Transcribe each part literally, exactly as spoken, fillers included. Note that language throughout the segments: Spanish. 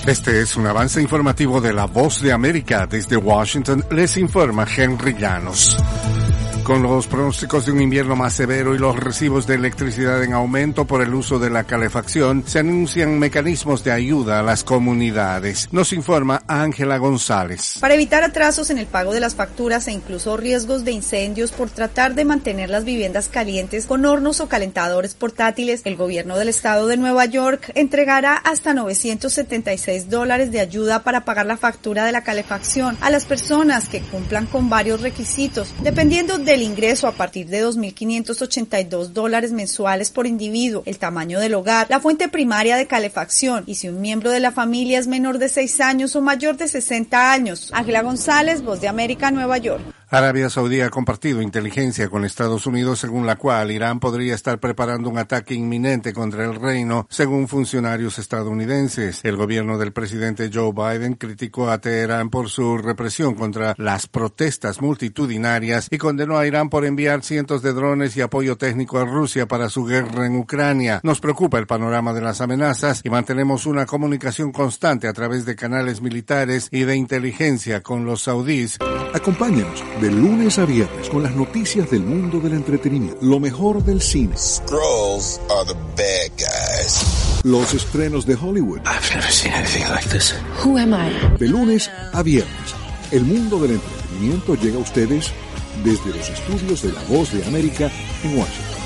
Este es un avance informativo de La Voz de América. Desde Washington les informa Henry Llanos. Con los pronósticos de un invierno más severo y los recibos de electricidad en aumento por el uso de la calefacción, se anuncian mecanismos de ayuda a las comunidades. Nos informa Ángela González. Para evitar atrasos en el pago de las facturas e incluso riesgos de incendios por tratar de mantener las viviendas calientes con hornos o calentadores portátiles, el gobierno del estado de Nueva York entregará hasta novecientos setenta y seis dólares de ayuda para pagar la factura de la calefacción a las personas que cumplan con varios requisitos, dependiendo de el ingreso a partir de dos mil quinientos ochenta y dos dólares mensuales por individuo, el tamaño del hogar, la fuente primaria de calefacción y si un miembro de la familia es menor de seis años o mayor de sesenta años. Ángela González, Voz de América, Nueva York. Arabia Saudí ha compartido inteligencia con Estados Unidos según la cual Irán podría estar preparando un ataque inminente contra el reino, según funcionarios estadounidenses. El gobierno del presidente Joe Biden criticó a Teherán por su represión contra las protestas multitudinarias y condenó a Irán por enviar cientos de drones y apoyo técnico a Rusia para su guerra en Ucrania. Nos preocupa el panorama de las amenazas y mantenemos una comunicación constante a través de canales militares y de inteligencia con los saudíes. Acompáñanos de lunes a viernes con las noticias del mundo del entretenimiento, lo mejor del cine. Skrulls are the bad guys. Los estrenos de Hollywood. I've never seen anything like this. Who am I? De lunes a viernes, el mundo del entretenimiento llega a ustedes desde los estudios de La Voz de América en Washington.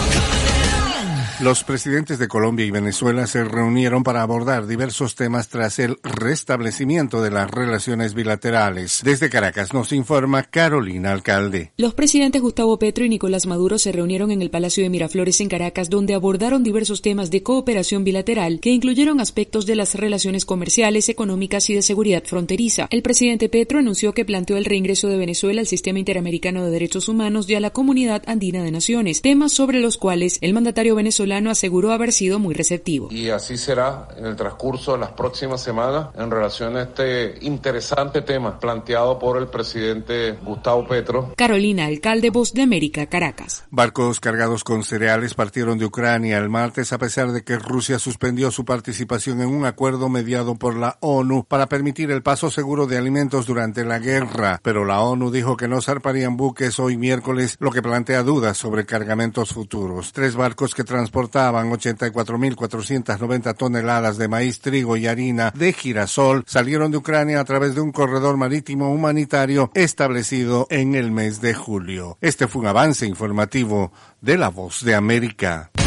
Los presidentes de Colombia y Venezuela se reunieron para abordar diversos temas tras el restablecimiento de las relaciones bilaterales. Desde Caracas nos informa Carolina Alcalde. Los presidentes Gustavo Petro y Nicolás Maduro se reunieron en el Palacio de Miraflores en Caracas, donde abordaron diversos temas de cooperación bilateral que incluyeron aspectos de las relaciones comerciales, económicas y de seguridad fronteriza. El presidente Petro anunció que planteó el reingreso de Venezuela al Sistema Interamericano de Derechos Humanos y a la Comunidad Andina de Naciones, temas sobre los cuales el mandatario venezolano aseguró haber sido muy receptivo. Y así será en el transcurso de las próximas semanas en relación a este interesante tema planteado por el presidente Gustavo Petro. Carolina Alcalde, Voz de América, Caracas. Barcos cargados con cereales partieron de Ucrania el martes a pesar de que Rusia suspendió su participación en un acuerdo mediado por la ONU para permitir el paso seguro de alimentos durante la guerra. Pero la ONU dijo que no zarparían buques hoy miércoles, lo que plantea dudas sobre cargamentos futuros. Tres barcos que transportaban Transportaban ochenta y cuatro mil cuatrocientas noventa toneladas de maíz, trigo y harina de girasol salieron de Ucrania a través de un corredor marítimo humanitario establecido en el mes de julio. Este fue un avance informativo de La Voz de América.